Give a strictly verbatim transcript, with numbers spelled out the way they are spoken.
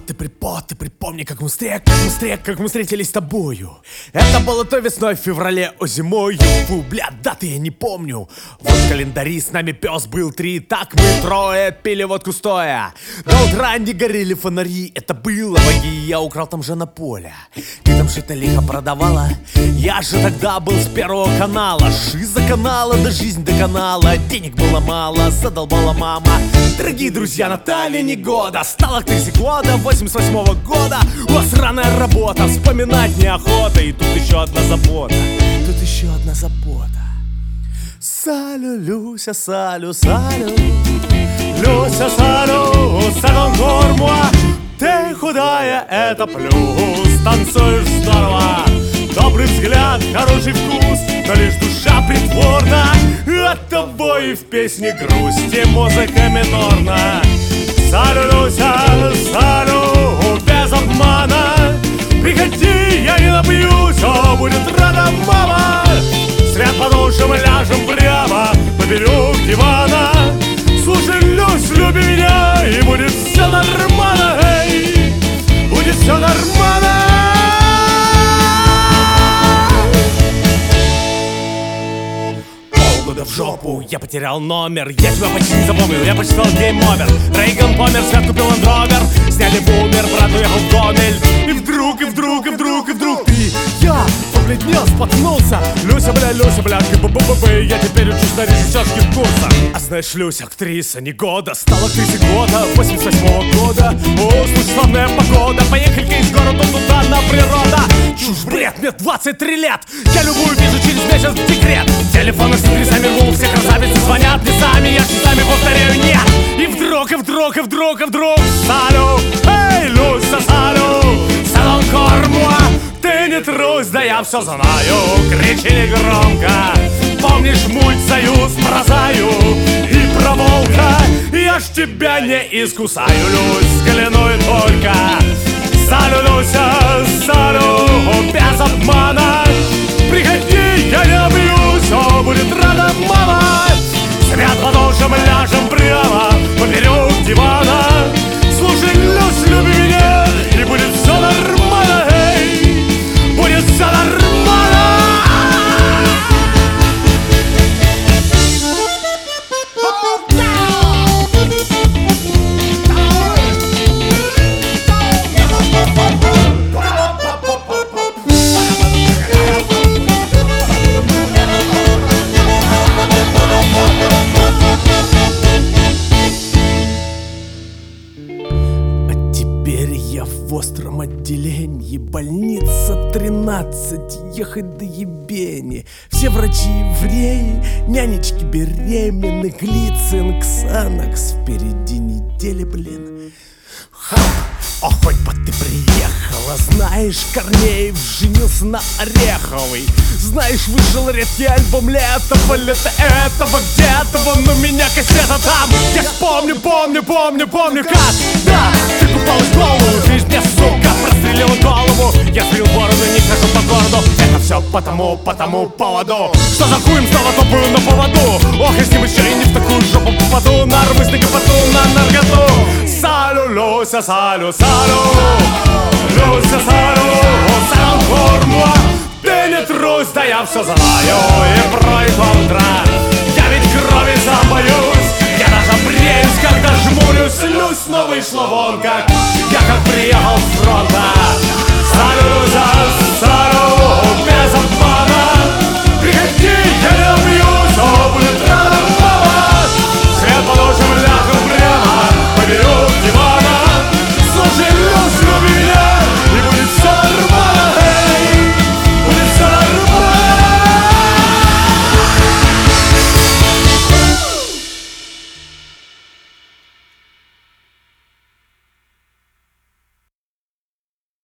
Вот ты припот, ты припомни, как мы встрег, как мы встрег, как мы встретились с тобою. Это было то весной, в феврале, о зимою. Фу, бля, даты я не помню. Вот в календаре с нами пес был три. Так мы трое пили водку стоя. До утра не горели фонари. Это было ваги, я украл там же на поле. Ты там что-то лихо продавала. Я же тогда был с первого канала. Шиза канала, да жизнь до канала. Денег было мало, задолбала мама. Дорогие друзья, Наталья Негода стала актрисой года восемьдесят восьмого года. У вас сраная работа, вспоминать неохота. И тут еще одна забота, тут еще одна забота. Салю, Люся, салю, салю, Люся, салю, салон гормуа. Ты худая, это плюс, танцуешь здорово. Добрый взгляд, хороший вкус, но лишь душа притворна. От тобой в песне грусти музыка минорна. Салю, Люся, салю, без обмана. Приходи, я не напьюсь, о, будет рада мама. Сряд подушек мы ляжем прямо поперек дивана. Слушай, Люсь, люби меня, и будет все нормально, эй, будет все нормально. Полгода в жопу, я потерял номер. Я тебя почти не запомнил, я почитал гейм-овер. Рейган помер, Свят купил ландровер. Сняли бумер, брат уехал в Гомель. И вдруг, и вдруг, и вдруг, и вдруг ты, я побледнел, споткнулся. Люся, бля, Люся, бля, б-б-б-б. Я теперь учусь на режиссерских курсах. А знаешь, Люся, актриса не года, стала актрисой года восемьдесят восьмого года. О, слушай, славная погода. Поехали-ка из города туда на природа. Чушь, бред, мне двадцать три лет. Я любую вижу через месяц в декрет. Телефоны с адресами рву, все красавицы звонят мне сами. Я часами повторяю нет. И вдруг, и вдруг, и вдруг, и вдруг салю, эй, Люся, салю, салон кормуа. Ты не трусь, да я все знаю. Кричи не громко. Помнишь мультсоюз про Заю и про волка? Я ж тебя не искусаю, Люсь, взгляну и только. Салю, Люся, салю, без обмана. Приходи, я не набьюсь, о, будет рада мама. Свят подушем ляжем прямо поперек дивана. Слушай, Люсь, люби меня, и будет все нормально, эй, будет все нормально. В остром отделении, больница тринадцать, ехать до ебени. Все врачи евреи, нянечки беременны. Глицин, Ксанакс, впереди недели, блин. Ха! О, хоть бы ты приехала. Знаешь, Корнеев женился на Ореховой. Знаешь, вышел редкий альбом летого, лета этого, где-то вон у меня кассета там. Я помню, помню, помню, помню как. Да, ты купалась в голову, ты ж мне, сука, прострелила голову. Я сбрил бороду, не хожу по городу. Это все потому, по тому поводу, что за хуем снова топаю на поводу. Ох, если мы еще и не в такую жопу попаду. Нарвусь на гопоту, на наркоту. Салю, Люся, салю, салю, Люся, салю, салон кормуа. Ты не трусь, да я все знаю. И про